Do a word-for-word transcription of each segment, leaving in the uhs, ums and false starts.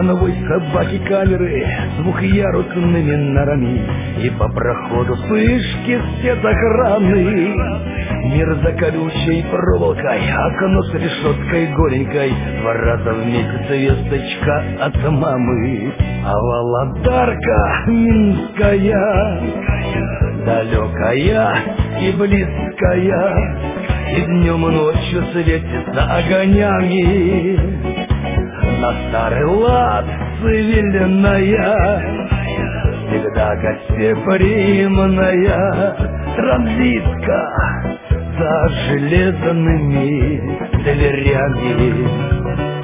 конвой собаки камеры с двухъярусными норами, и по проходу вспышки спецохраны. Мир за колючей проволокой, окно с решеткой голенькой, два раза в месяц весточка от мамы. А Володарка Минская, далекая и близкая, и днем и ночью светится огнями. На старый лад цивильная, всегда гостеприимная, транзитка за железными дверями.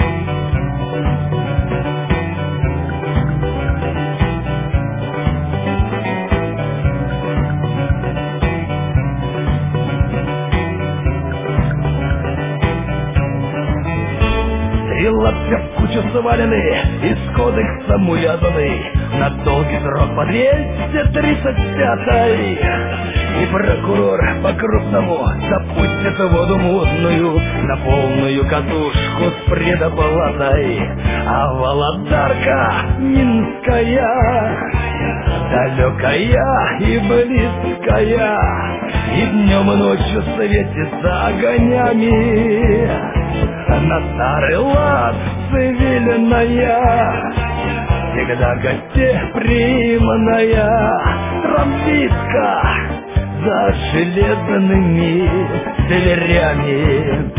Стрела вся в кучу свалены, из кодекса увязаны, на долгий срок по двести тридцать пятой. И прокурор по-крупному запустит воду мутную на полную катушку с предоплатой. А Володарка Минская, далекая и близкая, и днем и ночью светится огнями. На старый лад цивильная, всегда гостеприимная, транзитка за железными дверями.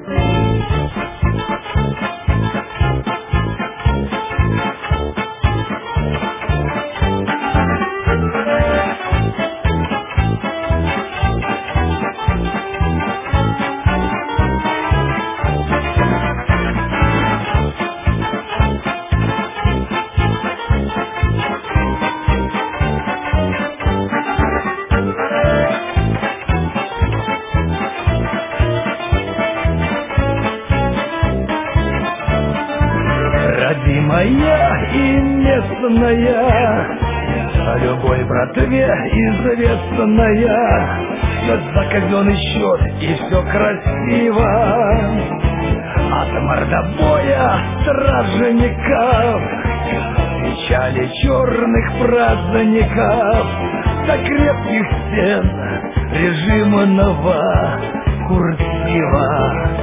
Родимая и местная, о любой братве известная, все за казенный счет и все красиво. От мордобоя стражников, печали черных праздников, до крепких стен режимного курсива.